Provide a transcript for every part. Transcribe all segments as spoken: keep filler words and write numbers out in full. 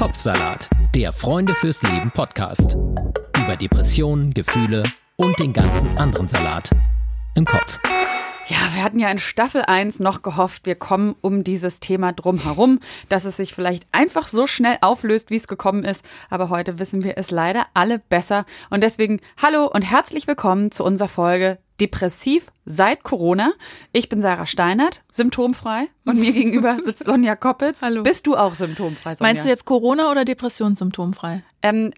Kopfsalat, der Freunde fürs Leben Podcast. Über Depressionen, Gefühle und den ganzen anderen Salat im Kopf. Ja, wir hatten ja in Staffel eins noch gehofft, wir kommen um dieses Thema drum herum, dass es sich vielleicht einfach so schnell auflöst, wie es gekommen ist. Aber heute wissen wir es leider alle besser. Und deswegen hallo und herzlich willkommen zu unserer Folge Depressiv seit Corona. Ich bin Sarah Steinert, symptomfrei. Und mir gegenüber sitzt Sonja Koppitz. Hallo. Bist du auch symptomfrei, Sonja? Meinst du jetzt Corona oder Depressionssymptomfrei? Ähm,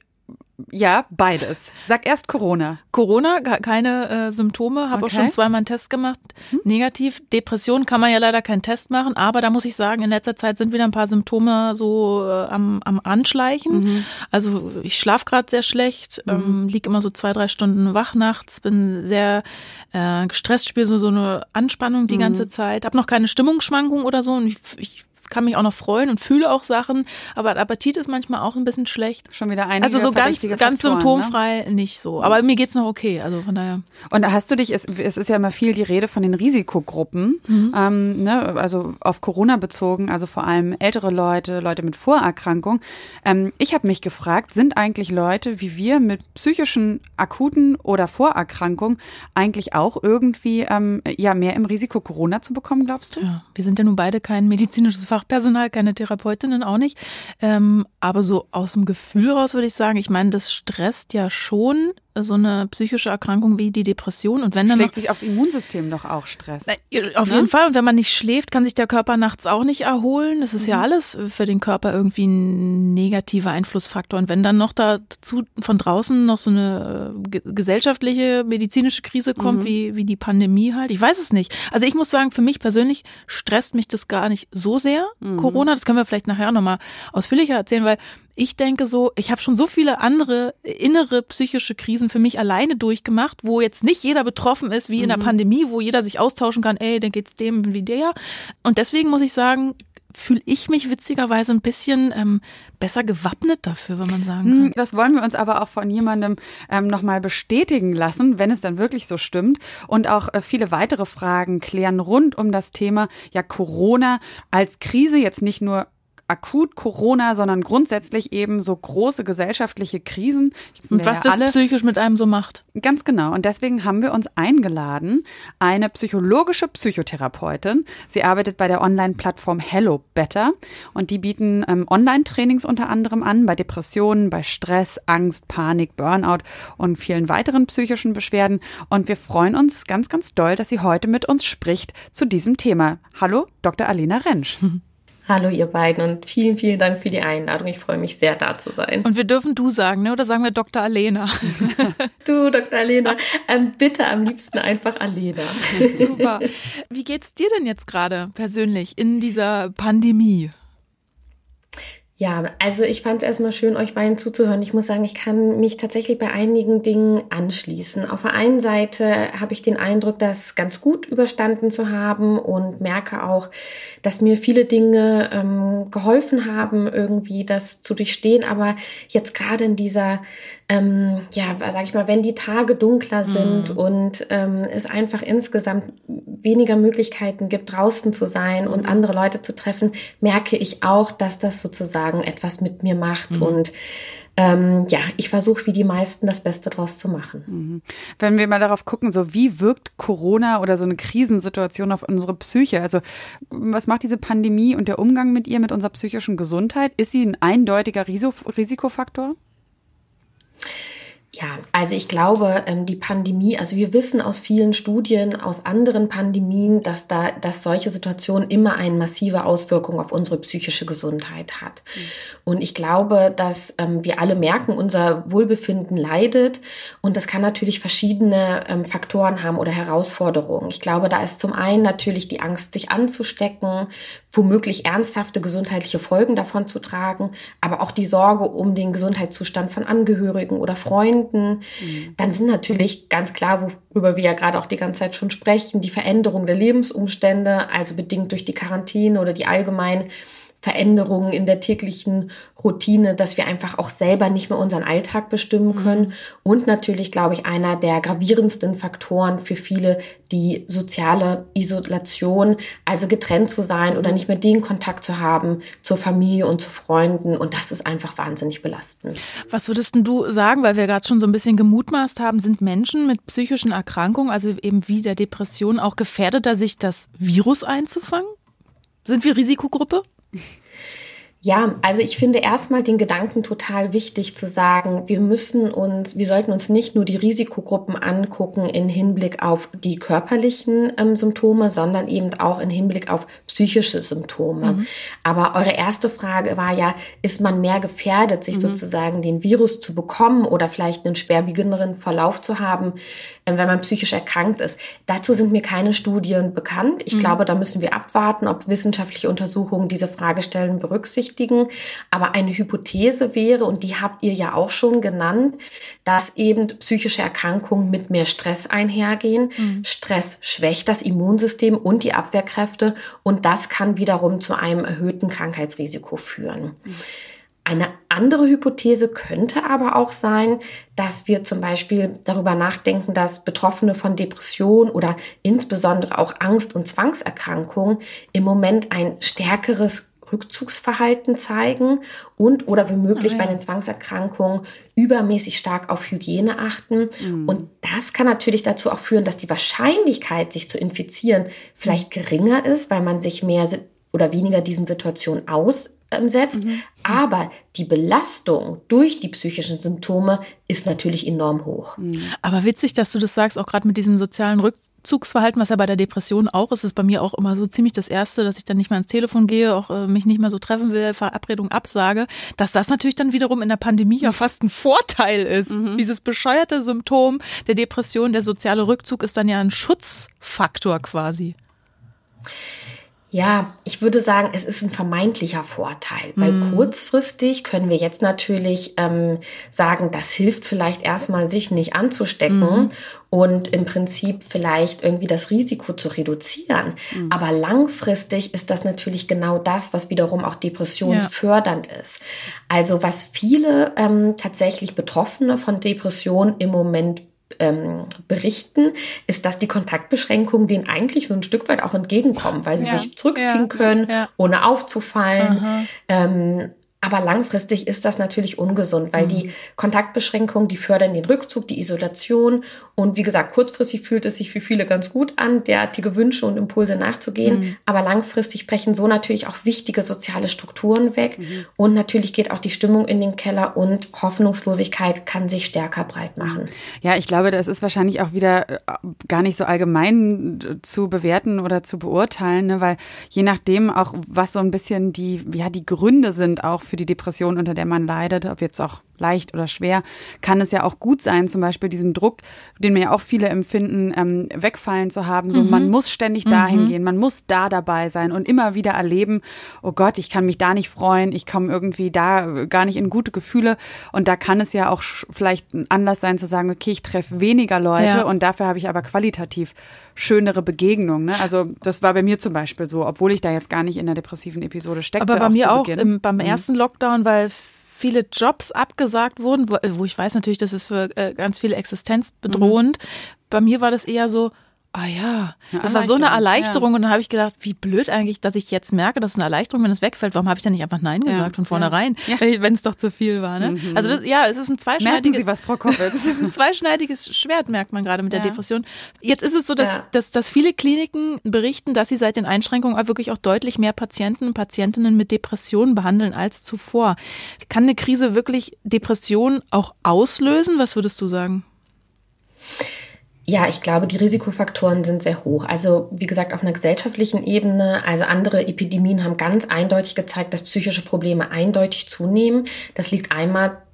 ja, beides. Sag erst Corona. Corona, keine äh, Symptome, habe Okay. auch schon zweimal einen Test gemacht, hm? negativ. Depression kann man ja leider keinen Test machen, aber da muss ich sagen, in letzter Zeit sind wieder ein paar Symptome so äh, am, am Anschleichen. Mhm. Also ich schlafe gerade sehr schlecht, mhm. ähm, liege immer so zwei, drei Stunden wach nachts, bin sehr äh, gestresst, spiele so, so eine Anspannung die mhm. ganze Zeit, habe noch keine Stimmungsschwankung oder so und ich, ich kann mich auch noch freuen und fühle auch Sachen, aber der Appetit ist manchmal auch ein bisschen schlecht. Schon wieder einige Also so ganz, verdächtige ganz Faktoren, symptomfrei ne? Nicht so. Aber mir geht's noch okay, also von daher. Und hast du dich, es, es ist ja immer viel die Rede von den Risikogruppen, mhm. ähm, ne, also auf Corona bezogen, also vor allem ältere Leute, Leute mit Vorerkrankung. Ähm, ich habe mich gefragt, sind eigentlich Leute wie wir mit psychischen akuten oder Vorerkrankungen eigentlich auch irgendwie ähm, ja mehr im Risiko, Corona zu bekommen, glaubst du? Ja, wir sind ja nun beide kein medizinisches Fachpersonal, keine Therapeutinnen auch nicht. Ähm, aber so aus dem Gefühl raus würde ich sagen, ich meine, das stresst ja schon so eine psychische Erkrankung wie die Depression. Und wenn dann schlägt noch, sich aufs Immunsystem doch auch Stress. Auf ne? jeden Fall. Und wenn man nicht schläft, kann sich der Körper nachts auch nicht erholen. Das ist mhm. ja alles für den Körper irgendwie ein negativer Einflussfaktor. Und wenn dann noch dazu von draußen noch so eine ge- gesellschaftliche, medizinische Krise kommt, mhm. wie, wie die Pandemie halt, ich weiß es nicht. Also ich muss sagen, für mich persönlich stresst mich das gar nicht so sehr, mhm. Corona. Das können wir vielleicht nachher nochmal ausführlicher erzählen, weil ich denke so, ich habe schon so viele andere innere psychische Krisen für mich alleine durchgemacht, wo jetzt nicht jeder betroffen ist, wie in der Pandemie, wo jeder sich austauschen kann, ey, dann geht's dem wie der. Und deswegen muss ich sagen, fühle ich mich witzigerweise ein bisschen ähm, besser gewappnet dafür, wenn man sagen kann. Das wollen wir uns aber auch von jemandem ähm, nochmal bestätigen lassen, wenn es dann wirklich so stimmt. Und auch äh, viele weitere Fragen klären rund um das Thema ja Corona als Krise, jetzt nicht nur akut Corona, sondern grundsätzlich eben so große gesellschaftliche Krisen. Und was ja das alle, psychisch mit einem so macht. Ganz genau. Und deswegen haben wir uns eingeladen, eine psychologische Psychotherapeutin. Sie arbeitet bei der Online-Plattform Hello Better und die bieten ähm, Online-Trainings unter anderem an bei Depressionen, bei Stress, Angst, Panik, Burnout und vielen weiteren psychischen Beschwerden. Und wir freuen uns ganz, ganz doll, dass sie heute mit uns spricht zu diesem Thema. Hallo, Doktor Alena Rentsch. Hallo ihr beiden und vielen, vielen Dank für die Einladung. Ich freue mich sehr, da zu sein. Und wir dürfen du sagen, ne? Oder sagen wir Doktor Alena? Du, Doktor Alena. Ähm, bitte am liebsten einfach Alena. Super. Wie geht's dir denn jetzt gerade persönlich in dieser Pandemie? Ja, also ich fand es erstmal schön, euch beiden zuzuhören. Ich muss sagen, ich kann mich tatsächlich bei einigen Dingen anschließen. Auf der einen Seite habe ich den Eindruck, das ganz gut überstanden zu haben und merke auch, dass mir viele Dinge ähm, geholfen haben, irgendwie das zu durchstehen. Aber jetzt gerade in dieser, ähm, ja, sag ich mal, wenn die Tage dunkler sind mhm. und ähm, es einfach insgesamt weniger Möglichkeiten gibt, draußen zu sein und andere Leute zu treffen, merke ich auch, dass das sozusagen etwas mit mir macht mhm. und ähm, ja, ich versuche wie die meisten das Beste draus zu machen. Mhm. Wenn wir mal darauf gucken, so wie wirkt Corona oder so eine Krisensituation auf unsere Psyche? Also was macht diese Pandemie und der Umgang mit ihr, mit unserer psychischen Gesundheit? Ist sie ein eindeutiger Risikofaktor? Ja, also ich glaube, die Pandemie, also wir wissen aus vielen Studien, aus anderen Pandemien, dass da, dass solche Situationen immer eine massive Auswirkung auf unsere psychische Gesundheit hat. Mhm. Und ich glaube, dass ähm, wir alle merken, unser Wohlbefinden leidet und das kann natürlich verschiedene ähm, Faktoren haben oder Herausforderungen. Ich glaube, da ist zum einen natürlich die Angst, sich anzustecken, womöglich ernsthafte gesundheitliche Folgen davon zu tragen, aber auch die Sorge um den Gesundheitszustand von Angehörigen oder Freunden. Mhm. Dann sind natürlich ganz klar, worüber wir ja gerade auch die ganze Zeit schon sprechen, die Veränderung der Lebensumstände, also bedingt durch die Quarantäne oder die allgemeinen Veränderungen in der täglichen Routine, dass wir einfach auch selber nicht mehr unseren Alltag bestimmen können. Mhm. Und natürlich, glaube ich, einer der gravierendsten Faktoren für viele, die soziale Isolation, also getrennt zu sein oder nicht mehr den Kontakt zu haben zur Familie und zu Freunden. Und das ist einfach wahnsinnig belastend. Was würdest denn du sagen, weil wir gerade schon so ein bisschen gemutmaßt haben, sind Menschen mit psychischen Erkrankungen, also eben wie der Depression, auch gefährdeter, sich das Virus einzufangen? Sind wir Risikogruppe? Ja, also ich finde erstmal den Gedanken total wichtig zu sagen, wir müssen uns, wir sollten uns nicht nur die Risikogruppen angucken in Hinblick auf die körperlichen ähm, Symptome, sondern eben auch in Hinblick auf psychische Symptome. Mhm. Aber eure erste Frage war ja, ist man mehr gefährdet, sich mhm. sozusagen den Virus zu bekommen oder vielleicht einen schwerwiegenderen Verlauf zu haben, äh, wenn man psychisch erkrankt ist? Dazu sind mir keine Studien bekannt. Ich mhm. glaube, da müssen wir abwarten, ob wissenschaftliche Untersuchungen diese Fragestellen berücksichtigen. Aber eine Hypothese wäre, und die habt ihr ja auch schon genannt, dass eben psychische Erkrankungen mit mehr Stress einhergehen. Mhm. Stress schwächt das Immunsystem und die Abwehrkräfte und das kann wiederum zu einem erhöhten Krankheitsrisiko führen. Mhm. Eine andere Hypothese könnte aber auch sein, dass wir zum Beispiel darüber nachdenken, dass Betroffene von Depression oder insbesondere auch Angst- und Zwangserkrankungen im Moment ein stärkeres Rückzugsverhalten zeigen und oder womöglich oh ja. bei den Zwangserkrankungen übermäßig stark auf Hygiene achten. Mhm. Und das kann natürlich dazu auch führen, dass die Wahrscheinlichkeit, sich zu infizieren, vielleicht geringer ist, weil man sich mehr oder weniger diesen Situationen aussetzt. Mhm. Aber die Belastung durch die psychischen Symptome ist natürlich enorm hoch. Aber witzig, dass du das sagst, auch gerade mit diesem sozialen Rückzugsverhalten, was ja bei der Depression auch ist, ist bei mir auch immer so ziemlich das Erste, dass ich dann nicht mehr ans Telefon gehe, auch äh, mich nicht mehr so treffen will, Verabredung absage, dass das natürlich dann wiederum in der Pandemie ja fast ein Vorteil ist. Mhm. Dieses bescheuerte Symptom der Depression, der soziale Rückzug ist dann ja ein Schutzfaktor quasi. Ja, ich würde sagen, es ist ein vermeintlicher Vorteil, weil mm. kurzfristig können wir jetzt natürlich ähm, sagen, das hilft vielleicht erstmal, sich nicht anzustecken mm. und im Prinzip vielleicht irgendwie das Risiko zu reduzieren. Mm. Aber langfristig ist das natürlich genau das, was wiederum auch depressionsfördernd ja. ist. Also was viele ähm, tatsächlich Betroffene von Depressionen im Moment Ähm, berichten, ist, dass die Kontaktbeschränkungen denen eigentlich so ein Stück weit auch entgegenkommen, weil sie ja, sich zurückziehen ja, können, ja. ohne aufzufallen. Ähm, aber langfristig ist das natürlich ungesund, weil mhm. die Kontaktbeschränkungen, die fördern den Rückzug, die Isolation. Und wie gesagt, kurzfristig fühlt es sich für viele ganz gut an, derartige Wünsche und Impulse nachzugehen. Mhm. Aber langfristig brechen so natürlich auch wichtige soziale Strukturen weg. Mhm. Und natürlich geht auch die Stimmung in den Keller und Hoffnungslosigkeit kann sich stärker breit machen. Ja, ich glaube, das ist wahrscheinlich auch wieder gar nicht so allgemein zu bewerten oder zu beurteilen, ne? Weil je nachdem auch, was so ein bisschen die, ja, die Gründe sind auch für die Depression, unter der man leidet, ob jetzt auch leicht oder schwer, kann es ja auch gut sein, zum Beispiel diesen Druck, den mir ja auch viele empfinden, ähm, wegfallen zu haben. So, mhm. man muss ständig dahin mhm. gehen, man muss da dabei sein und immer wieder erleben, oh Gott, ich kann mich da nicht freuen, ich komme irgendwie da gar nicht in gute Gefühle. Und da kann es ja auch sch- vielleicht ein Anlass sein zu sagen, okay, ich treffe weniger Leute ja. und dafür habe ich aber qualitativ schönere Begegnungen. Ne? Also das war bei mir zum Beispiel so, obwohl ich da jetzt gar nicht in der depressiven Episode steckte. Aber bei auch mir auch Beginn. im, beim mhm. ersten Lockdown, weil viele Jobs abgesagt wurden, wo, wo ich weiß natürlich, das ist für äh, ganz viele existenzbedrohend. Mhm. Bei mir war das eher so, ah ja, das war so eine Erleichterung ja. und dann habe ich gedacht, wie blöd eigentlich, dass ich jetzt merke, das ist eine Erleichterung, wenn es wegfällt. Warum habe ich dann nicht einfach Nein gesagt ja. von vornherein, ja. wenn es doch zu viel war. Ne? Mhm. Also das, ja, es ist ein zweischneidiges. Merken Sie was, Frau Koppitz? Es ist ein zweischneidiges Schwert, merkt man gerade mit ja. der Depression. Jetzt ist es so, dass, ja. dass, dass viele Kliniken berichten, dass sie seit den Einschränkungen auch wirklich auch deutlich mehr Patienten und Patientinnen mit Depressionen behandeln als zuvor. Kann eine Krise wirklich Depressionen auch auslösen? Was würdest du sagen? Ja, ich glaube, die Risikofaktoren sind sehr hoch. Also wie gesagt, auf einer gesellschaftlichen Ebene, also andere Epidemien haben ganz eindeutig gezeigt, dass psychische Probleme eindeutig zunehmen. Das liegt einmal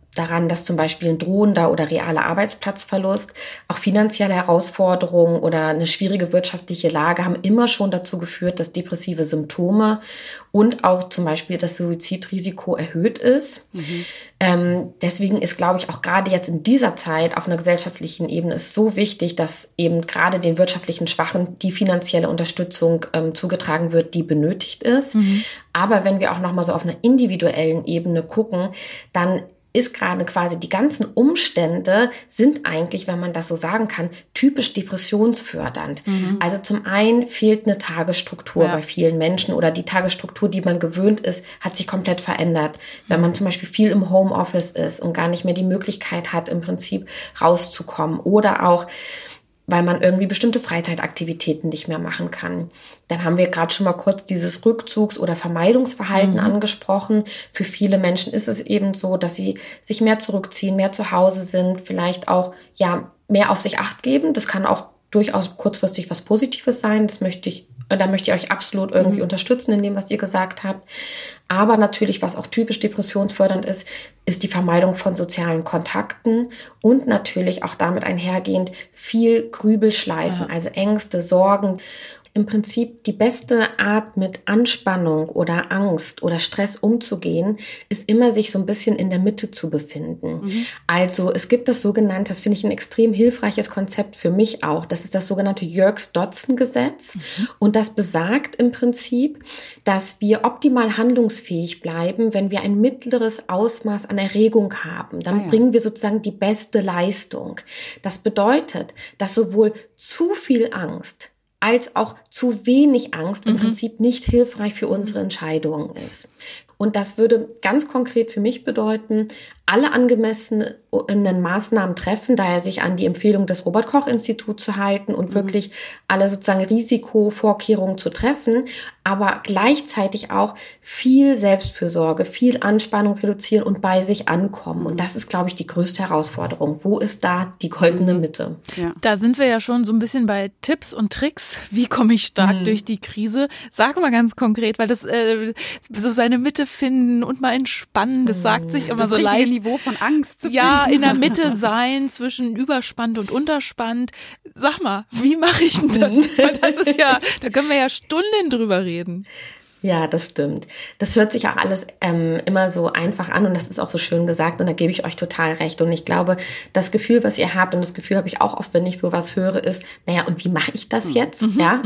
daran, dass zum Beispiel ein drohender oder realer Arbeitsplatzverlust, auch finanzielle Herausforderungen oder eine schwierige wirtschaftliche Lage haben immer schon dazu geführt, dass depressive Symptome und auch zum Beispiel das Suizidrisiko erhöht ist. Mhm. Ähm, deswegen ist, glaube ich, auch gerade jetzt in dieser Zeit auf einer gesellschaftlichen Ebene ist so wichtig, dass eben gerade den wirtschaftlichen Schwachen die finanzielle Unterstützung ähm, zugetragen wird, die benötigt ist. Mhm. Aber wenn wir auch nochmal so auf einer individuellen Ebene gucken, dann ist gerade quasi die ganzen Umstände sind eigentlich, wenn man das so sagen kann, typisch depressionsfördernd. Mhm. Also zum einen fehlt eine Tagesstruktur ja. bei vielen Menschen oder die Tagesstruktur, die man gewöhnt ist, hat sich komplett verändert. Wenn man zum Beispiel viel im Homeoffice ist und gar nicht mehr die Möglichkeit hat, im Prinzip rauszukommen oder auch weil man irgendwie bestimmte Freizeitaktivitäten nicht mehr machen kann. Dann haben wir gerade schon mal kurz dieses Rückzugs- oder Vermeidungsverhalten mhm. angesprochen. Für viele Menschen ist es eben so, dass sie sich mehr zurückziehen, mehr zu Hause sind, vielleicht auch ja mehr auf sich Acht geben. Das kann auch durchaus kurzfristig was Positives sein. Das möchte ich, da möchte ich euch absolut irgendwie mhm. unterstützen in dem, was ihr gesagt habt. Aber natürlich, was auch typisch depressionsfördernd ist, ist die Vermeidung von sozialen Kontakten und natürlich auch damit einhergehend viel Grübelschleifen, ja. also Ängste, Sorgen. Im Prinzip die beste Art, mit Anspannung oder Angst oder Stress umzugehen, ist immer, sich so ein bisschen in der Mitte zu befinden. Mhm. Also es gibt das sogenannte, das finde ich ein extrem hilfreiches Konzept für mich auch, das ist das sogenannte Yerkes-Dodson-Gesetz. Mhm. Und das besagt im Prinzip, dass wir optimal handlungsfähig bleiben, wenn wir ein mittleres Ausmaß an Erregung haben. Dann ah, ja. bringen wir sozusagen die beste Leistung. Das bedeutet, dass sowohl zu viel Angst als auch zu wenig Angst im mhm. Prinzip nicht hilfreich für unsere Entscheidungen ist. Und das würde ganz konkret für mich bedeuten, alle angemessenen Maßnahmen treffen, daher sich an die Empfehlung des Robert-Koch-Instituts zu halten und mhm. wirklich alle sozusagen Risikovorkehrungen zu treffen, aber gleichzeitig auch viel Selbstfürsorge, viel Anspannung reduzieren und bei sich ankommen. Und das ist, glaube ich, die größte Herausforderung. Wo ist da die goldene Mitte? Ja. Da sind wir ja schon so ein bisschen bei Tipps und Tricks. Wie komme ich stark mhm. durch die Krise? Sag mal ganz konkret, weil das äh, so seine Mitte finden und mal entspannen, das sagt sich immer das so leicht. Niveau von Angst zu ja, finden. In der Mitte sein zwischen überspannt und unterspannt. Sag mal, wie mache ich denn das? Weil das ist ja, da können wir ja Stunden drüber reden. Ja, das stimmt. Das hört sich auch alles ähm, immer so einfach an und das ist auch so schön gesagt und da gebe ich euch total recht. Und ich glaube, das Gefühl, was ihr habt und das Gefühl habe ich auch oft, wenn ich sowas höre, ist, naja, und wie mache ich das jetzt? Mhm. Ja.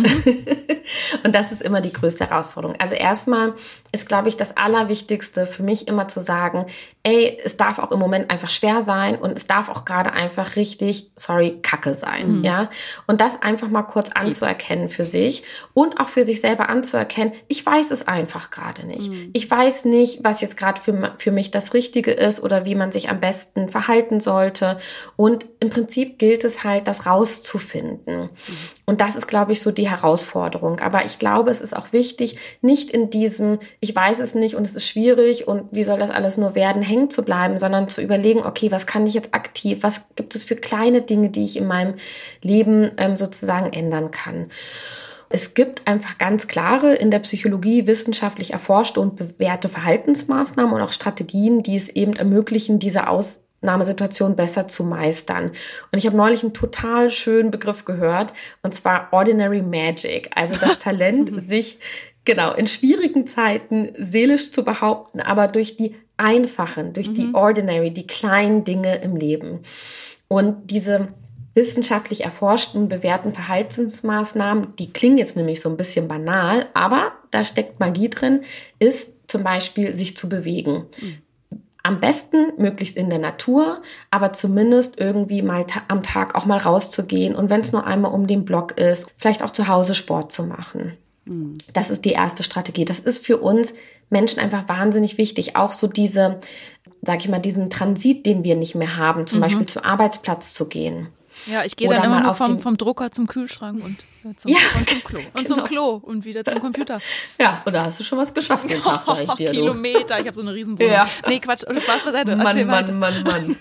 Und das ist immer die größte Herausforderung. Also erstmal ist, glaube ich, das Allerwichtigste für mich immer zu sagen, ey, es darf auch im Moment einfach schwer sein und es darf auch gerade einfach richtig, sorry, Kacke sein. Mhm. Ja. Und das einfach mal kurz anzuerkennen für sich und auch für sich selber anzuerkennen, ich weiß es einfach gerade nicht. Mhm. Ich weiß nicht, was jetzt gerade für, für mich das Richtige ist oder wie man sich am besten verhalten sollte. Und im Prinzip gilt es halt, das rauszufinden. Mhm. Und das ist, glaube ich, so die Herausforderung. Aber ich glaube, es ist auch wichtig, nicht in diesem, ich weiß es nicht und es ist schwierig und wie soll das alles nur werden, hängen zu bleiben, sondern zu überlegen, okay, was kann ich jetzt aktiv, was gibt es für kleine Dinge, die ich in meinem Leben ähm, sozusagen ändern kann. Es gibt einfach ganz klare, in der Psychologie wissenschaftlich erforschte und bewährte Verhaltensmaßnahmen und auch Strategien, die es eben ermöglichen, diese Ausnahmesituation besser zu meistern. Und ich habe neulich einen total schönen Begriff gehört, und zwar Ordinary Magic, also das Talent, sich genau in schwierigen Zeiten seelisch zu behaupten, aber durch die einfachen, durch mhm. die Ordinary, die kleinen Dinge im Leben. Und diese wissenschaftlich erforschten, bewährten Verhaltensmaßnahmen, die klingen jetzt nämlich so ein bisschen banal, aber da steckt Magie drin, ist zum Beispiel sich zu bewegen. Mhm. Am besten möglichst in der Natur, aber zumindest irgendwie mal ta- am Tag auch mal rauszugehen und wenn es nur einmal um den Block ist, vielleicht auch zu Hause Sport zu machen. Mhm. Das ist die erste Strategie. Das ist für uns Menschen einfach wahnsinnig wichtig. Auch so diese, sag ich mal, diesen Transit, den wir nicht mehr haben, zum mhm. Beispiel zum Arbeitsplatz zu gehen. Ja, ich gehe dann immer nur vom, vom Drucker zum Kühlschrank und, äh, zum, ja, und zum Klo. Und genau. zum Klo und wieder zum Computer. Ja, und da hast du schon was geschafft den Tag, sag ich dir. Kilometer, ich habe so eine Riesenwohnung. Ja. Nee, Quatsch, Spaß beiseite. Mann, Mann, Mann, Mann.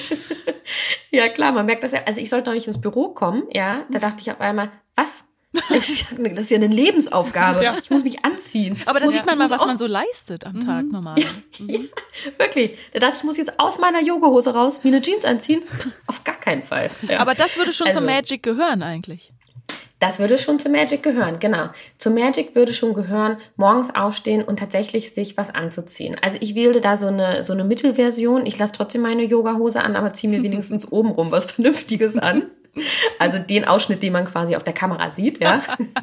Ja, klar, man merkt das ja. Also ich sollte noch nicht ins Büro kommen, ja. Da dachte ich auf einmal, was? Das ist ja eine Lebensaufgabe. Ja. Ich muss mich anziehen. Aber da muss, sieht man mal, was man so leistet am Tag mhm. normal. Ja. Mhm. Wirklich. Da dachte ich, ich muss jetzt aus meiner Yogahose raus, mir eine Jeans anziehen. Auf gar keinen Fall. Ja. Aber das würde schon also, zur Magic gehören eigentlich. Das würde schon zur Magic gehören, genau. Zur Magic würde schon gehören, morgens aufstehen und tatsächlich sich was anzuziehen. Also ich wähle da so eine, so eine Mittelversion. Ich lasse trotzdem meine Yogahose an, aber ziehe mir wenigstens obenrum was Vernünftiges an. Also den Ausschnitt, den man quasi auf der Kamera sieht, ja.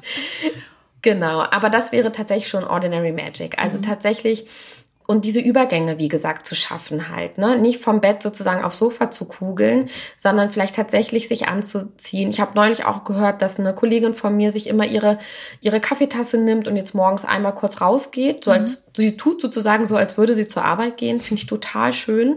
Genau, aber das wäre tatsächlich schon Ordinary Magic. Also mhm. tatsächlich... Und diese Übergänge, wie gesagt, zu schaffen halt, ne? Nicht vom Bett sozusagen aufs Sofa zu kugeln, sondern vielleicht tatsächlich sich anzuziehen. Ich habe neulich auch gehört, dass eine Kollegin von mir sich immer ihre, ihre Kaffeetasse nimmt und jetzt morgens einmal kurz rausgeht. So als, mhm. sie tut sozusagen so, als würde sie zur Arbeit gehen. Finde ich total schön.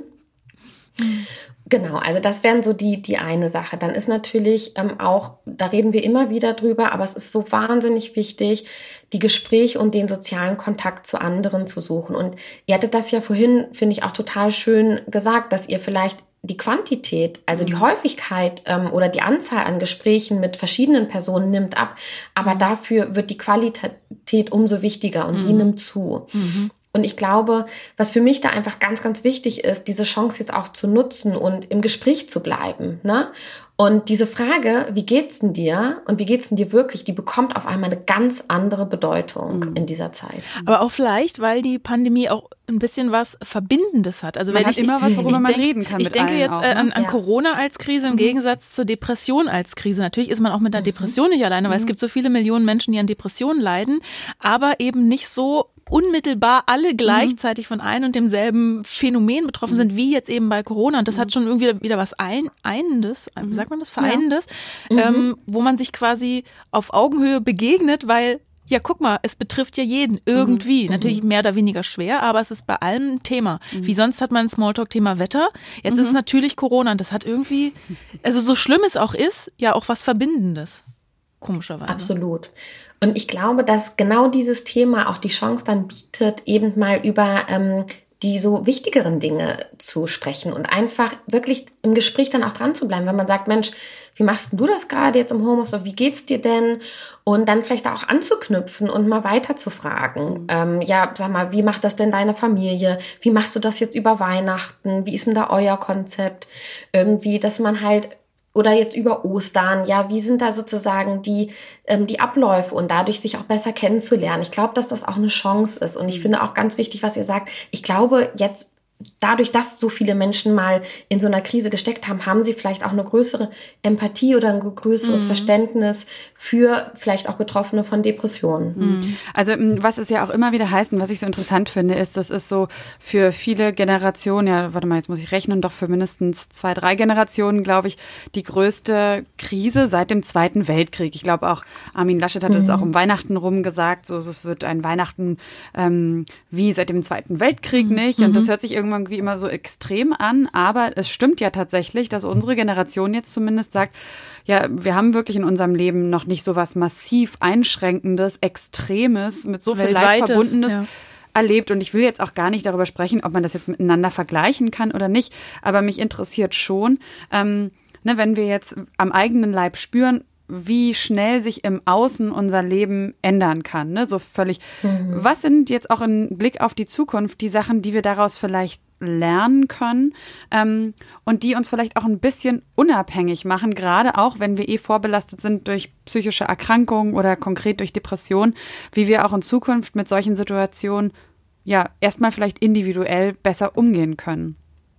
Mhm. Genau, also das wären so die, die eine Sache. Dann ist natürlich ähm, auch, da reden wir immer wieder drüber, aber es ist so wahnsinnig wichtig, die Gespräche und den sozialen Kontakt zu anderen zu suchen. Und ihr hattet das ja vorhin, finde ich, auch total schön gesagt, dass ihr vielleicht die Quantität, also die Häufigkeit ähm, oder die Anzahl an Gesprächen mit verschiedenen Personen nimmt ab, aber dafür wird die Qualität umso wichtiger und mhm. die nimmt zu. Mhm. Und ich glaube, was für mich da einfach ganz, ganz wichtig ist, diese Chance jetzt auch zu nutzen und im Gespräch zu bleiben, ne? Und diese Frage, wie geht's denn dir und wie geht's denn dir wirklich, die bekommt auf einmal eine ganz andere Bedeutung mhm. in dieser Zeit. Aber auch vielleicht, weil die Pandemie auch ein bisschen was Verbindendes hat. Also man wenn hat ich immer was, worüber man denk, reden kann. Ich mit denke allen jetzt auch, äh, an, ne? an ja. Corona als Krise im mhm. Gegensatz zur Depression als Krise. Natürlich ist man auch mit einer mhm. Depression nicht alleine, weil mhm. es gibt so viele Millionen Menschen, die an Depressionen leiden, aber eben nicht so unmittelbar alle gleichzeitig von einem und demselben Phänomen betroffen sind, wie jetzt eben bei Corona. Und das hat schon irgendwie wieder was ein, Einendes, Mhm. sagt man das, Vereinendes, Ja. ähm, Mhm. wo man sich quasi auf Augenhöhe begegnet, weil ja, guck mal, es betrifft ja jeden irgendwie. Mhm. Natürlich mehr oder weniger schwer, aber es ist bei allem ein Thema. Mhm. Wie sonst hat man ein Smalltalk-Thema Wetter. Jetzt mhm. ist es natürlich Corona und das hat irgendwie, also so schlimm es auch ist, ja auch was Verbindendes. Komischerweise. Absolut. Und ich glaube, dass genau dieses Thema auch die Chance dann bietet, eben mal über ähm, die so wichtigeren Dinge zu sprechen und einfach wirklich im Gespräch dann auch dran zu bleiben, wenn man sagt, Mensch, wie machst denn du das gerade jetzt im Homeoffice? Wie geht's dir denn? Und dann vielleicht auch anzuknüpfen und mal weiter zu fragen. Ähm, ja, sag mal, wie macht das denn deine Familie? Wie machst du das jetzt über Weihnachten? Wie ist denn da euer Konzept? Irgendwie, dass man halt oder jetzt über Ostern, ja, wie sind da sozusagen die, ähm, die Abläufe und dadurch sich auch besser kennenzulernen. Ich glaube, dass das auch eine Chance ist. Und ich finde auch ganz wichtig, was ihr sagt. Ich glaube, jetzt dadurch, dass so viele Menschen mal in so einer Krise gesteckt haben, haben sie vielleicht auch eine größere Empathie oder ein größeres mhm. Verständnis für vielleicht auch Betroffene von Depressionen. Mhm. Also was es ja auch immer wieder heißt und was ich so interessant finde, ist, das ist so für viele Generationen, ja, warte mal, jetzt muss ich rechnen, doch für mindestens zwei, drei Generationen, glaube ich, die größte Krise seit dem Zweiten Weltkrieg. Ich glaube auch, Armin Laschet hat mhm. es auch um Weihnachten rum gesagt, so es wird ein Weihnachten ähm, wie seit dem Zweiten Weltkrieg mhm. nicht. Und das hört sich irgendwie wie immer so extrem an, aber es stimmt ja tatsächlich, dass unsere Generation jetzt zumindest sagt, ja, wir haben wirklich in unserem Leben noch nicht so was massiv Einschränkendes, Extremes, mit so viel Leid verbundenes ja. erlebt. Und ich will jetzt auch gar nicht darüber sprechen, ob man das jetzt miteinander vergleichen kann oder nicht, aber mich interessiert schon, ähm, ne, wenn wir jetzt am eigenen Leib spüren, wie schnell sich im Außen unser Leben ändern kann, ne? So völlig. Mhm. Was sind jetzt auch im Blick auf die Zukunft die Sachen, die wir daraus vielleicht lernen können ähm, und die uns vielleicht auch ein bisschen unabhängig machen, gerade auch, wenn wir eh vorbelastet sind durch psychische Erkrankungen oder konkret durch Depressionen, wie wir auch in Zukunft mit solchen Situationen ja erstmal vielleicht individuell besser umgehen können?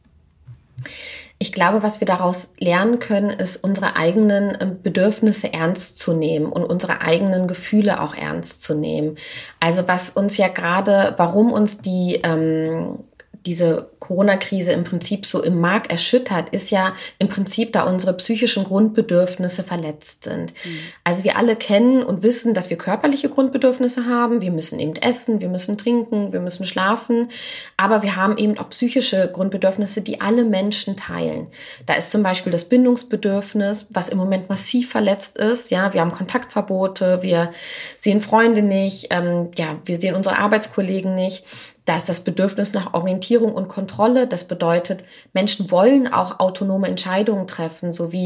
Ich glaube, was wir daraus lernen können, ist, unsere eigenen Bedürfnisse ernst zu nehmen und unsere eigenen Gefühle auch ernst zu nehmen. Also was uns ja gerade, warum uns die ähm, diese Corona-Krise im Prinzip so im Mark erschüttert, ist ja im Prinzip, da unsere psychischen Grundbedürfnisse verletzt sind. Mhm. Also wir alle kennen und wissen, dass wir körperliche Grundbedürfnisse haben. Wir müssen eben essen, wir müssen trinken, wir müssen schlafen. Aber wir haben eben auch psychische Grundbedürfnisse, die alle Menschen teilen. Da ist zum Beispiel das Bindungsbedürfnis, was im Moment massiv verletzt ist. Ja, wir haben Kontaktverbote, wir sehen Freunde nicht, ähm, ja, wir sehen unsere Arbeitskollegen nicht. Da ist das Bedürfnis nach Orientierung und Kontrolle. Das bedeutet, Menschen wollen auch autonome Entscheidungen treffen, so wie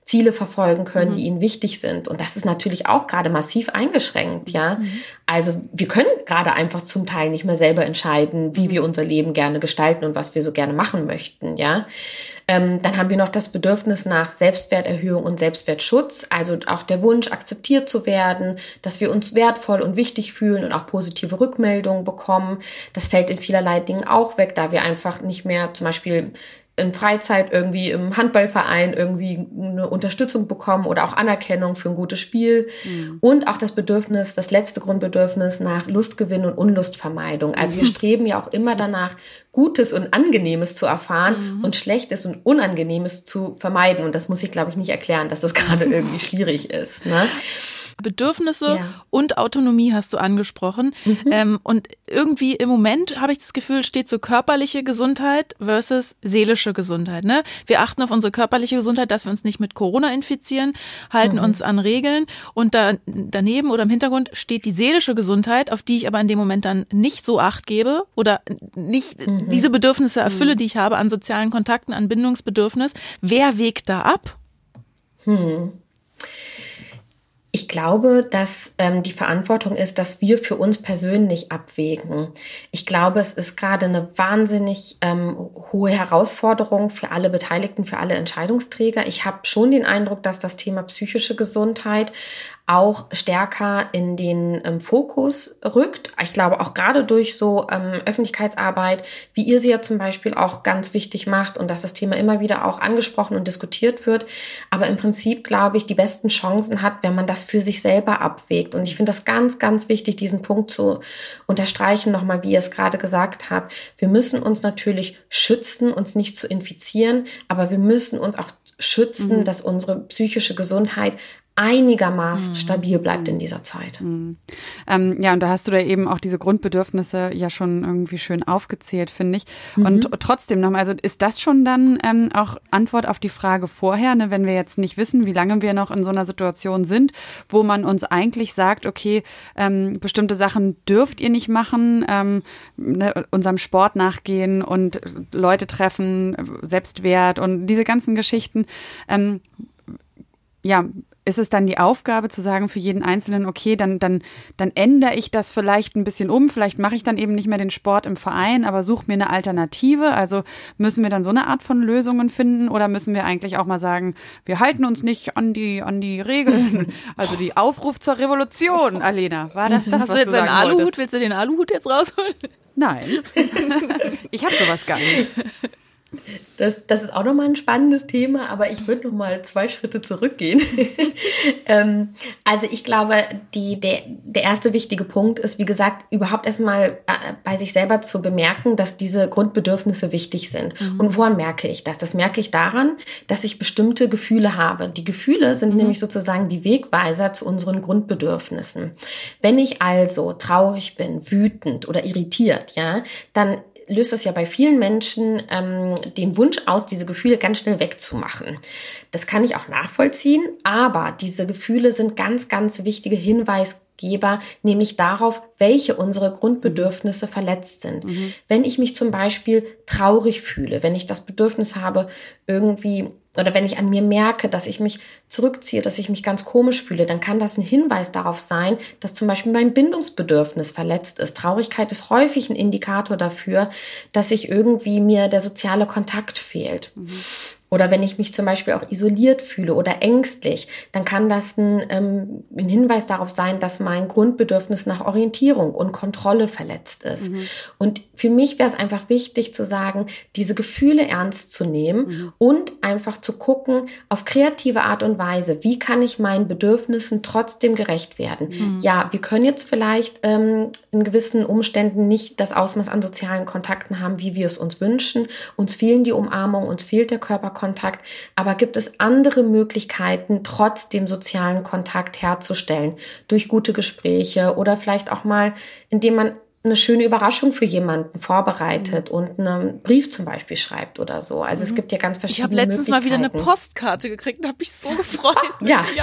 Ziele verfolgen können, mhm. die ihnen wichtig sind. Und das ist natürlich auch gerade massiv eingeschränkt, ja. Mhm. Also wir können gerade einfach zum Teil nicht mehr selber entscheiden, wie mhm. wir unser Leben gerne gestalten und was wir so gerne machen möchten, ja. Ähm, dann haben wir noch das Bedürfnis nach Selbstwerterhöhung und Selbstwertschutz, also auch der Wunsch, akzeptiert zu werden, dass wir uns wertvoll und wichtig fühlen und auch positive Rückmeldungen bekommen. Das fällt in vielerlei Dingen auch weg, da wir einfach nicht mehr zum Beispiel in Freizeit irgendwie im Handballverein irgendwie eine Unterstützung bekommen oder auch Anerkennung für ein gutes Spiel. Mhm. Und auch das Bedürfnis, das letzte Grundbedürfnis nach Lustgewinn und Unlustvermeidung. Also wir streben ja auch immer danach, Gutes und Angenehmes zu erfahren mhm. und Schlechtes und Unangenehmes zu vermeiden. Und das muss ich, glaube ich, nicht erklären, dass das gerade irgendwie schwierig ist, ne? Bedürfnisse ja. und Autonomie hast du angesprochen. Mhm. Ähm, und irgendwie im Moment habe ich das Gefühl, steht so körperliche Gesundheit versus seelische Gesundheit. Ne? Wir achten auf unsere körperliche Gesundheit, dass wir uns nicht mit Corona infizieren, halten mhm. uns an Regeln. Und da, daneben oder im Hintergrund steht die seelische Gesundheit, auf die ich aber in dem Moment dann nicht so Acht gebe oder nicht mhm. diese Bedürfnisse erfülle, mhm. die ich habe an sozialen Kontakten, an Bindungsbedürfnis. Wer wägt da ab? Hm. Ich glaube, dass ähm, die Verantwortung ist, dass wir für uns persönlich abwägen. Ich glaube, es ist gerade eine wahnsinnig ähm, hohe Herausforderung für alle Beteiligten, für alle Entscheidungsträger. Ich habe schon den Eindruck, dass das Thema psychische Gesundheit auch stärker in den ähm, Fokus rückt. Ich glaube auch gerade durch so ähm, Öffentlichkeitsarbeit, wie ihr sie ja zum Beispiel auch ganz wichtig macht und dass das Thema immer wieder auch angesprochen und diskutiert wird. Aber im Prinzip, glaube ich, die besten Chancen hat, wenn man das für sich selber abwägt. Und ich finde das ganz, ganz wichtig, diesen Punkt zu unterstreichen, nochmal, wie ihr es gerade gesagt habt. Wir müssen uns natürlich schützen, uns nicht zu infizieren, aber wir müssen uns auch schützen, mhm. dass unsere psychische Gesundheit einigermaßen stabil bleibt in dieser Zeit. Mhm. Ähm, ja, und da hast du da eben auch diese Grundbedürfnisse ja schon irgendwie schön aufgezählt, finde ich. Mhm. Und trotzdem nochmal, also ist das schon dann ähm, auch Antwort auf die Frage vorher, ne, wenn wir jetzt nicht wissen, wie lange wir noch in so einer Situation sind, wo man uns eigentlich sagt, okay, ähm, bestimmte Sachen dürft ihr nicht machen, ähm, ne, unserem Sport nachgehen und Leute treffen, Selbstwert und diese ganzen Geschichten. Ähm, ja, ist es dann die Aufgabe zu sagen für jeden Einzelnen, okay, dann, dann, dann ändere ich das vielleicht ein bisschen um, vielleicht mache ich dann eben nicht mehr den Sport im Verein, aber suche mir eine Alternative. Also müssen wir dann so eine Art von Lösungen finden oder müssen wir eigentlich auch mal sagen, wir halten uns nicht an die, an die Regeln. Also die Aufruf zur Revolution, Alena, war das das, Hast was du jetzt du einen Aluhut? wolltest? Willst du den Aluhut jetzt rausholen? Nein, ich habe sowas gar nicht. Das, das ist auch nochmal ein spannendes Thema, aber ich würde nochmal zwei Schritte zurückgehen. ähm, also ich glaube, die, der, der erste wichtige Punkt ist, wie gesagt, überhaupt erstmal äh, bei sich selber zu bemerken, dass diese Grundbedürfnisse wichtig sind. Mhm. Und woran merke ich das? Das merke ich daran, dass ich bestimmte Gefühle habe. Die Gefühle sind mhm. nämlich sozusagen die Wegweiser zu unseren Grundbedürfnissen. Wenn ich also traurig bin, wütend oder irritiert, ja, dann löst das ja bei vielen Menschen ähm, den Wunsch aus, diese Gefühle ganz schnell wegzumachen. Das kann ich auch nachvollziehen, aber diese Gefühle sind ganz, ganz wichtige Hinweisgeber, nämlich darauf, welche unsere Grundbedürfnisse verletzt sind. Mhm. Wenn ich mich zum Beispiel traurig fühle, wenn ich das Bedürfnis habe, irgendwie oder wenn ich an mir merke, dass ich mich zurückziehe, dass ich mich ganz komisch fühle, dann kann das ein Hinweis darauf sein, dass zum Beispiel mein Bindungsbedürfnis verletzt ist. Traurigkeit ist häufig ein Indikator dafür, dass ich irgendwie mir der soziale Kontakt fehlt. Mhm. Oder wenn ich mich zum Beispiel auch isoliert fühle oder ängstlich, dann kann das ein, ähm, ein Hinweis darauf sein, dass mein Grundbedürfnis nach Orientierung und Kontrolle verletzt ist. Mhm. Und für mich wäre es einfach wichtig zu sagen, diese Gefühle ernst zu nehmen mhm. und einfach zu gucken, auf kreative Art und Weise, wie kann ich meinen Bedürfnissen trotzdem gerecht werden. Mhm. Ja, wir können jetzt vielleicht ähm, in gewissen Umständen nicht das Ausmaß an sozialen Kontakten haben, wie wir es uns wünschen. Uns fehlen die Umarmung, uns fehlt der Körperkontakt. Kontakt, aber gibt es andere Möglichkeiten, trotzdem sozialen Kontakt herzustellen, durch gute Gespräche oder vielleicht auch mal, indem man eine schöne Überraschung für jemanden vorbereitet mhm. und einen Brief zum Beispiel schreibt oder so. Also mhm. es gibt ja ganz verschiedene Möglichkeiten. Ich habe letztens mal wieder eine Postkarte gekriegt und habe mich so gefreut. Post, ja. ja.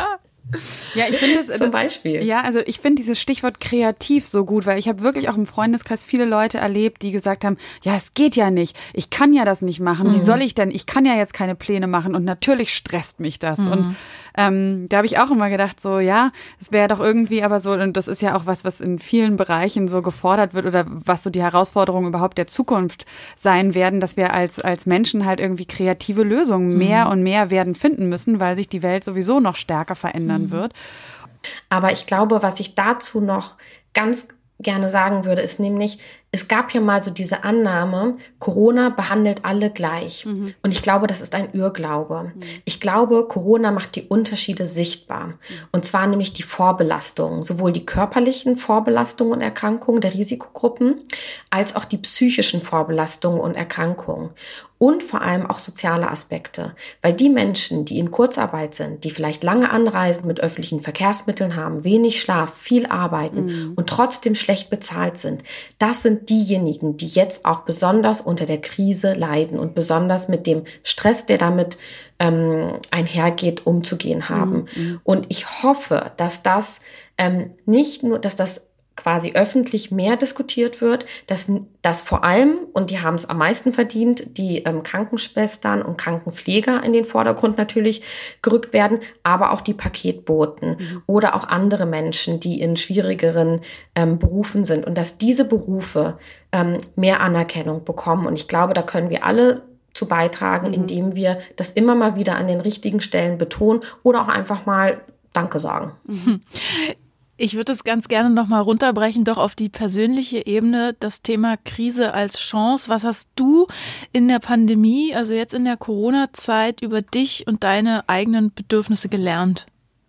Ja, ich finde es zum Beispiel. Ja, also ich finde dieses Stichwort kreativ so gut, weil ich habe wirklich auch im Freundeskreis viele Leute erlebt, die gesagt haben, ja, es geht ja nicht, ich kann ja das nicht machen, mhm. wie soll ich denn, ich kann ja jetzt keine Pläne machen und natürlich stresst mich das mhm. und ähm, da habe ich auch immer gedacht, so ja, es wäre doch irgendwie aber so, und das ist ja auch was, was in vielen Bereichen so gefordert wird oder was so die Herausforderungen überhaupt der Zukunft sein werden, dass wir als als Menschen halt irgendwie kreative Lösungen mehr mhm. und mehr werden finden müssen, weil sich die Welt sowieso noch stärker verändern mhm. wird. Aber ich glaube, was ich dazu noch ganz gerne sagen würde, ist nämlich, es gab ja mal so diese Annahme, Corona behandelt alle gleich. Mhm. Und ich glaube, das ist ein Irrglaube. Mhm. Ich glaube, Corona macht die Unterschiede sichtbar. Mhm. Und zwar nämlich die Vorbelastungen, sowohl die körperlichen Vorbelastungen und Erkrankungen der Risikogruppen, als auch die psychischen Vorbelastungen und Erkrankungen. Und vor allem auch soziale Aspekte. Weil die Menschen, die in Kurzarbeit sind, die vielleicht lange Anreisen mit öffentlichen Verkehrsmitteln haben, wenig Schlaf, viel arbeiten mhm. und trotzdem schlecht bezahlt sind, das sind diejenigen, die jetzt auch besonders unter der Krise leiden und besonders mit dem Stress, der damit ähm, einhergeht, umzugehen haben. Mhm. Und ich hoffe, dass das ähm, nicht nur, dass das quasi öffentlich mehr diskutiert wird, dass, dass vor allem, und die haben es am meisten verdient, die ähm, Krankenschwestern und Krankenpfleger in den Vordergrund natürlich gerückt werden, aber auch die Paketboten mhm. oder auch andere Menschen, die in schwierigeren ähm, Berufen sind und dass diese Berufe ähm, mehr Anerkennung bekommen. Und ich glaube, da können wir alle zu beitragen, mhm. indem wir das immer mal wieder an den richtigen Stellen betonen oder auch einfach mal Danke sagen. Mhm. Ich würde es ganz gerne noch mal runterbrechen, doch auf die persönliche Ebene, das Thema Krise als Chance. Was hast du in der Pandemie, also jetzt in der Corona-Zeit, über dich und deine eigenen Bedürfnisse gelernt?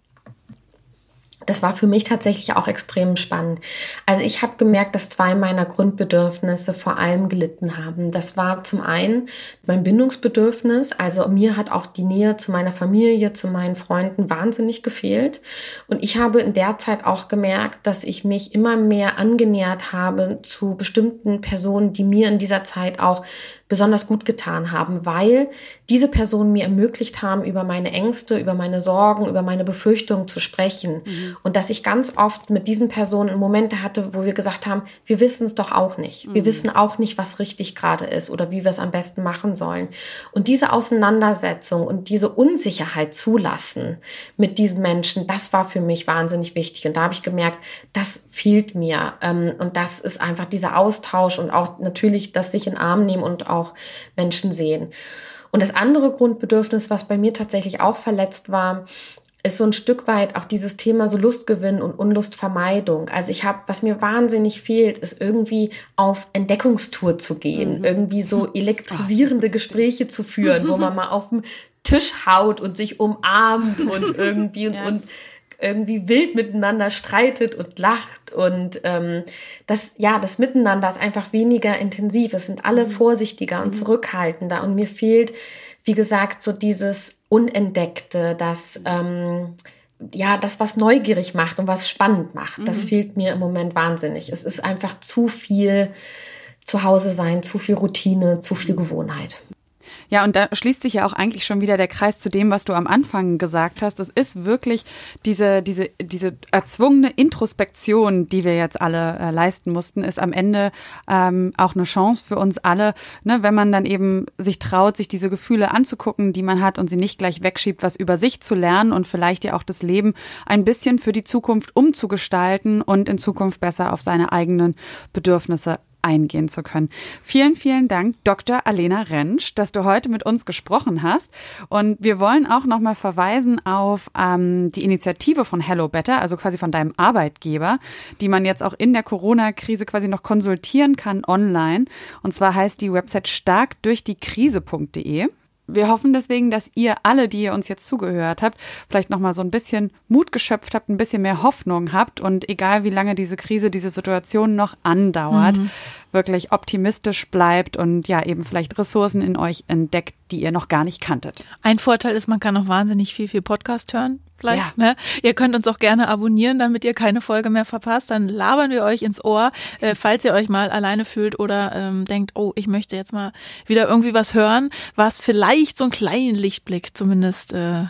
Das war für mich tatsächlich auch extrem spannend. Also ich habe gemerkt, dass zwei meiner Grundbedürfnisse vor allem gelitten haben. Das war zum einen mein Bindungsbedürfnis. Also mir hat auch die Nähe zu meiner Familie, zu meinen Freunden wahnsinnig gefehlt. Und ich habe in der Zeit auch gemerkt, dass ich mich immer mehr angenähert habe zu bestimmten Personen, die mir in dieser Zeit auch besonders gut getan haben, weil diese Personen mir ermöglicht haben, über meine Ängste, über meine Sorgen, über meine Befürchtungen zu sprechen. Mhm. Und dass ich ganz oft mit diesen Personen Momente hatte, wo wir gesagt haben, wir wissen es doch auch nicht. Wir mhm. wissen auch nicht, was richtig gerade ist oder wie wir es am besten machen sollen. Und diese Auseinandersetzung und diese Unsicherheit zulassen mit diesen Menschen, das war für mich wahnsinnig wichtig. Und da habe ich gemerkt, das fehlt mir. Und das ist einfach dieser Austausch und auch natürlich das sich in den Arm nehmen und auch Menschen sehen. Und das andere Grundbedürfnis, was bei mir tatsächlich auch verletzt war, ist so ein Stück weit auch dieses Thema so Lustgewinn und Unlustvermeidung. Also ich habe, was mir wahnsinnig fehlt, ist irgendwie auf Entdeckungstour zu gehen, mhm. irgendwie so elektrisierende Gespräche zu führen, wo man mal auf den Tisch haut und sich umarmt und irgendwie ja. und irgendwie wild miteinander streitet und lacht und ähm, das ja das Miteinander ist einfach weniger intensiv. Es sind alle vorsichtiger und zurückhaltender und mir fehlt, wie gesagt, so dieses Unentdeckte, das ähm, ja das was neugierig macht und was spannend macht. Das mhm. fehlt mir im Moment wahnsinnig. Es ist einfach zu viel zu Hause sein, zu viel Routine, zu viel Gewohnheit. Ja, und da schließt sich ja auch eigentlich schon wieder der Kreis zu dem, was du am Anfang gesagt hast. Es ist wirklich diese, diese, diese erzwungene Introspektion, die wir jetzt alle äh, leisten mussten, ist am Ende ähm, auch eine Chance für uns alle, ne, wenn man dann eben sich traut, sich diese Gefühle anzugucken, die man hat und sie nicht gleich wegschiebt, was über sich zu lernen und vielleicht ja auch das Leben ein bisschen für die Zukunft umzugestalten und in Zukunft besser auf seine eigenen Bedürfnisse eingehen zu können. Vielen, vielen Dank, Doktor Alena Rentsch, dass du heute mit uns gesprochen hast. Und wir wollen auch nochmal verweisen auf ähm, die Initiative von Hello Better, also quasi von deinem Arbeitgeber, die man jetzt auch in der Corona-Krise quasi noch konsultieren kann online. Und zwar heißt die Website starkdurchdie-krise punkt de. Wir hoffen deswegen, dass ihr alle, die ihr uns jetzt zugehört habt, vielleicht nochmal so ein bisschen Mut geschöpft habt, ein bisschen mehr Hoffnung habt und egal wie lange diese Krise, diese Situation noch andauert, mhm. wirklich optimistisch bleibt und ja eben vielleicht Ressourcen in euch entdeckt, die ihr noch gar nicht kanntet. Ein Vorteil ist, man kann noch wahnsinnig viel, viel Podcast hören. Vielleicht, ja. ne? Ihr könnt uns auch gerne abonnieren, damit ihr keine Folge mehr verpasst. Dann labern wir euch ins Ohr, äh, falls ihr euch mal alleine fühlt oder ähm, denkt, oh, ich möchte jetzt mal wieder irgendwie was hören, was vielleicht so einen kleinen Lichtblick zumindest äh,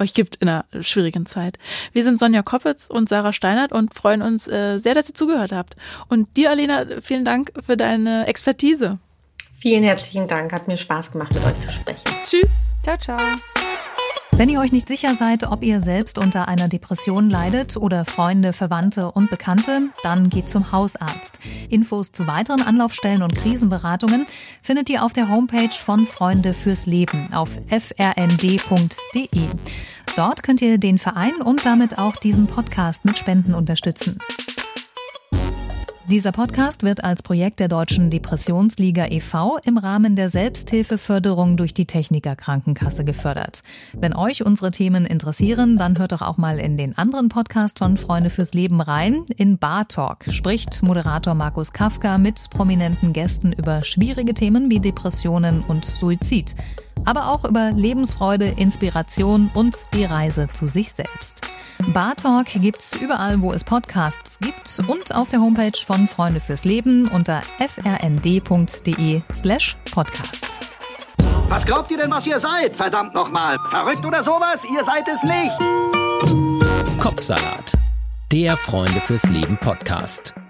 euch gibt in einer schwierigen Zeit. Wir sind Sonja Koppitz und Sarah Steinert und freuen uns äh, sehr, dass ihr zugehört habt. Und dir, Alena, vielen Dank für deine Expertise. Vielen herzlichen Dank. Hat mir Spaß gemacht, mit euch zu sprechen. Tschüss. Ciao, ciao. Wenn ihr euch nicht sicher seid, ob ihr selbst unter einer Depression leidet oder Freunde, Verwandte und Bekannte, dann geht zum Hausarzt. Infos zu weiteren Anlaufstellen und Krisenberatungen findet ihr auf der Homepage von Freunde fürs Leben auf f r n d punkt d e. Dort könnt ihr den Verein und damit auch diesen Podcast mit Spenden unterstützen. Dieser Podcast wird als Projekt der Deutschen Depressionsliga e V im Rahmen der Selbsthilfeförderung durch die Techniker Krankenkasse gefördert. Wenn euch unsere Themen interessieren, dann hört doch auch mal in den anderen Podcast von Freunde fürs Leben rein. In Bar Talk spricht Moderator Markus Kafka mit prominenten Gästen über schwierige Themen wie Depressionen und Suizid. Aber auch über Lebensfreude, Inspiration und die Reise zu sich selbst. Bar Talk gibt's überall, wo es Podcasts gibt und auf der Homepage von Freunde fürs Leben unter f r n d punkt d e slash podcast. Was glaubt ihr denn, was ihr seid? Verdammt nochmal. Verrückt oder sowas? Ihr seid es nicht. Kopfsalat. Der Freunde fürs Leben Podcast.